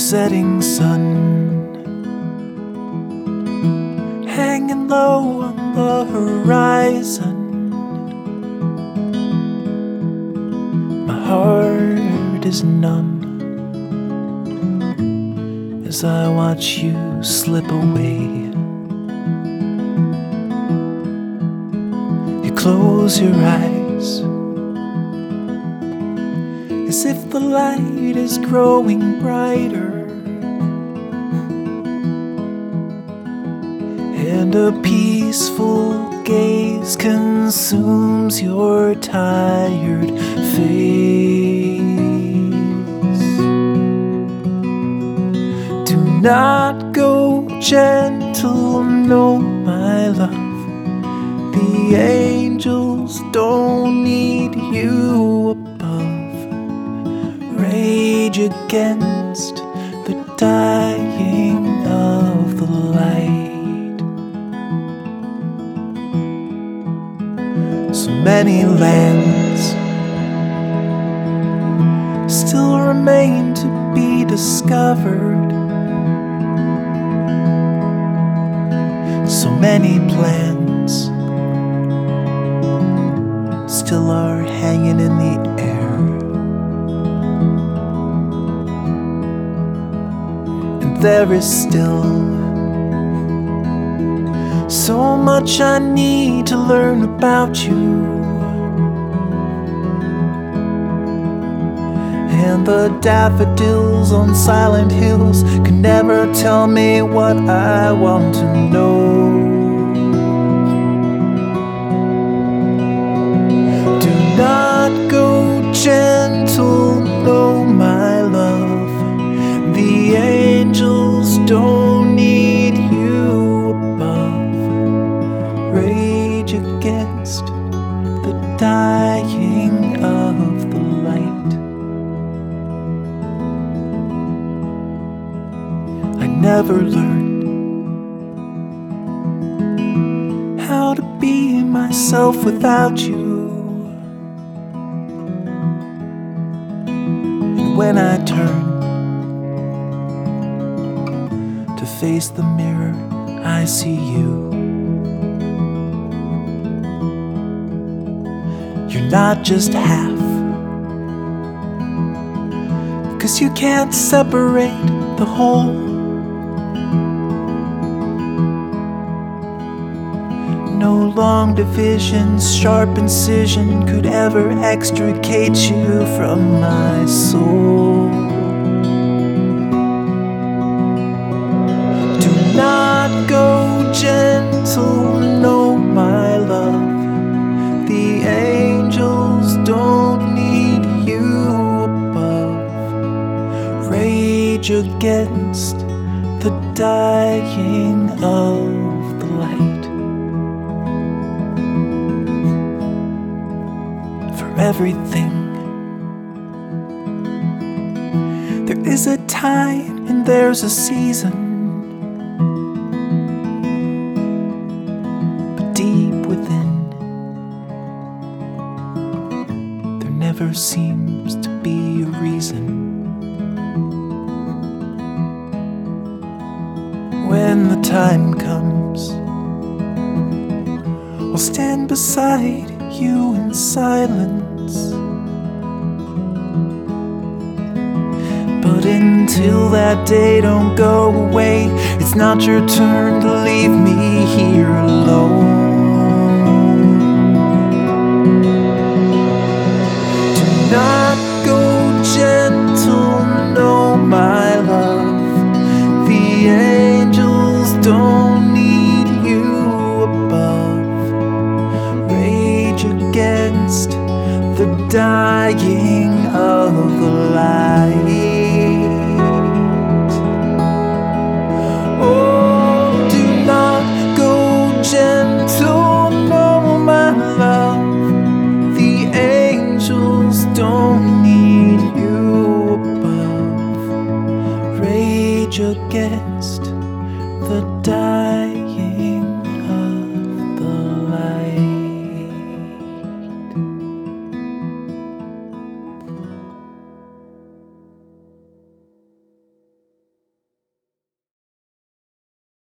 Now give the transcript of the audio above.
setting sun, hanging low on the horizon. My heart is numb as I watch you slip away. You close your eyes as if the light is growing brighter, and a peaceful gaze consumes your tired face. Do not go gentle, no, my love. The angels don't need you above. Rage against the dying of the light. So many lands still remain to be discovered. So many plans still are hanging in the air. And there is still so much I need to learn about you. And the daffodils on silent hills can never tell me what I want to know. Do not go gentle, no, my love. The angels don't need you above. Rage against the dying of the light. I never learned how to be myself without you. And when I turn to face the mirror, I see you. You're not just half, 'cause you can't separate the whole. No long divisions, sharp incision could ever extricate you from my soul. Do not go gentle, no, my love. The angels don't need you above. Rage against the dying of the light. For everything there is a time and there's a season. But deep within, there never seems to be a reason. When the time comes, I'll stand beside you in silence. But until that day, don't go away. It's not your turn to leave me here alone. Do not go gentle, no, my love. The angels don't need you above. Rage against the dying of the light. Oh, do not go gentle, no, my love. The angels don't need you above. Rage against